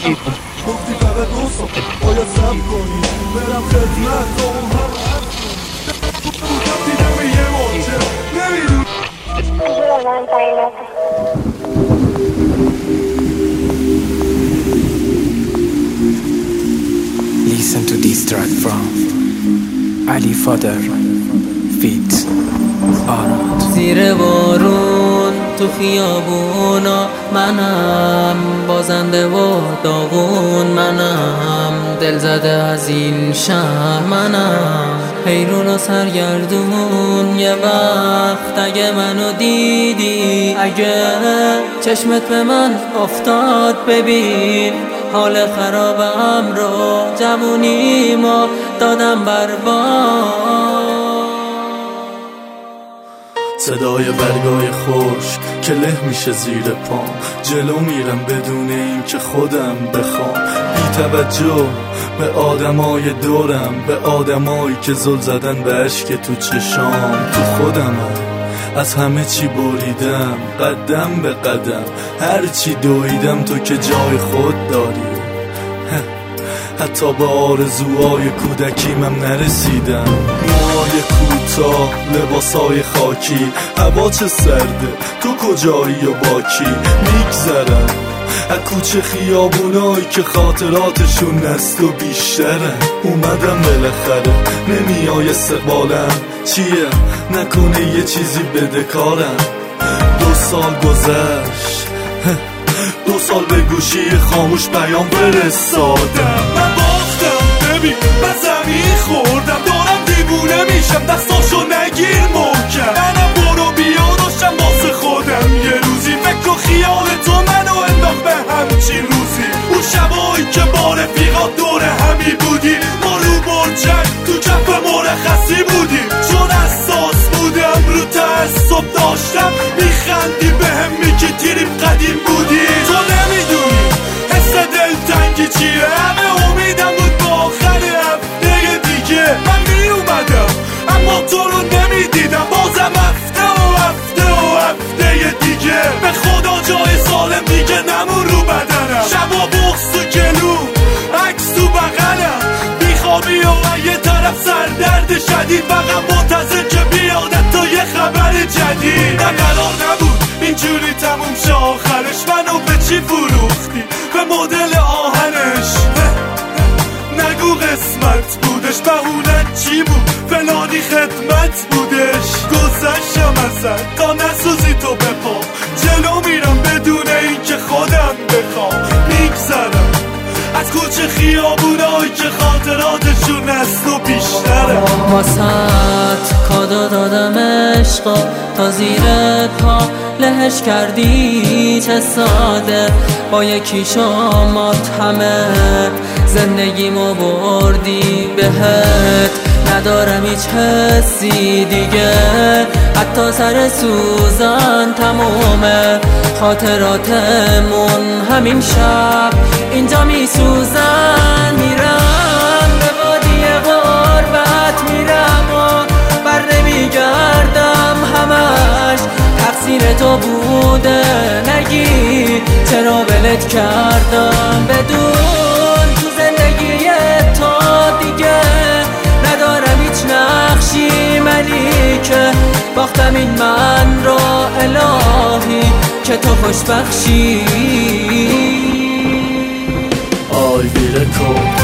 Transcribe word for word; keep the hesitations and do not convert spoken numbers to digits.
گفتی فقط دو سال باید صبر کنی برم خدمت تا اون هم بودم دیدم یه مارچه نمیدونم Listen to this track from Ali Father feat. آراد. زیر بارون تو خیابونا منم، بازنده و داغون منم، دل زده از این شهر منم، حیرون و سرگردون. یه وقت اگه منو دیدی، اگه چشمت به من افتاد، ببین حال خرابم رو جوونیمو دادم برباد. صدای برگای خشک که له میشه زیر پام، جلو میرم بدون این که خودم بخوام، بی توجه به آدمای دورم، به آدمایی که زل زدن به عشق تو چشام. تو خودمم از همه چی بریدم، قدم به قدم هرچی دویدم، تو که جای خود داری. حتی به آرزوهای کودکیمم نرسیدم. موهای کوتاه، لباسای خاکی، هوا چه سرده، تو کجایی و با کی؟ میگذرم از کوچه خیابونایی که خاطراتشون نست و بیشترن. اومدم بالاخره، نمیای استقبالم چیه؟ نکنه یه چیزی بده کارم. دو سال گذشت، دو سال به گوشی خاموش پیام فرستادم. من باختم ببین، من زمین خوردم، دارم دیوونه میشم، دستاشو نگیر محکم. منم برو بیا داشتم واسه خودم یه روزی، فکر و خیال تو منو انداخت به همچین روزی. اون شبایی که با رفیقات دور همی بودی، ما رو برجک تو کف مرخصی بودیم، چون اساس بودم رو تعصب داشتم، میخندی به هم میگی تیریم قدیم بودی. تو نمیدونی حس دلتنگی چیه، همه امیدم بود با آخر هفته دیگه من میومدم، اما تو رو نمیدیدم. بازم هفته و هفته و هفته دیگه، به خدا جای سالم دیگه نمون رو بدنم. شبا بغض تو گلو، عکس تو بغلم، بیخوابی و یه طرف سردرد شدید، فقط منتظر که بیادت تا یه خبر جدید. نه قرار نبود اینجوری تموم شه آخرش، منو به چی فروختی؟ به مدل آهنش. نگو قسمت بودش، بهونت چی بود؟ فلانی خدمت بودش. گذشتم ازت تا نسوزی تو بپا، جلو میرم بدون این که خودم بخوام. میگذرم از کوچه خیابونایی که خاطراتشون هست و بیشتره. واسط کادو دادم عشقا، تا زیر پا لهش کردی چه ساده، با یکی شامات همه زندگیمو بردی بهت. ندارم هیچ حسی دیگه، حتی سر سوزن تمومه، خاطراتمون همین شب اینجا میسوزن. میرم به وادی غربت، میرم و بر نمیگردم، همش تقصیر تو بوده، نگی چرا ولت کردم. بدون تو زندگی تو دیگه ندارم هیچ نقشی، ملیکه باختم این من را الهی که تو خوش بخشی. آی بیره کن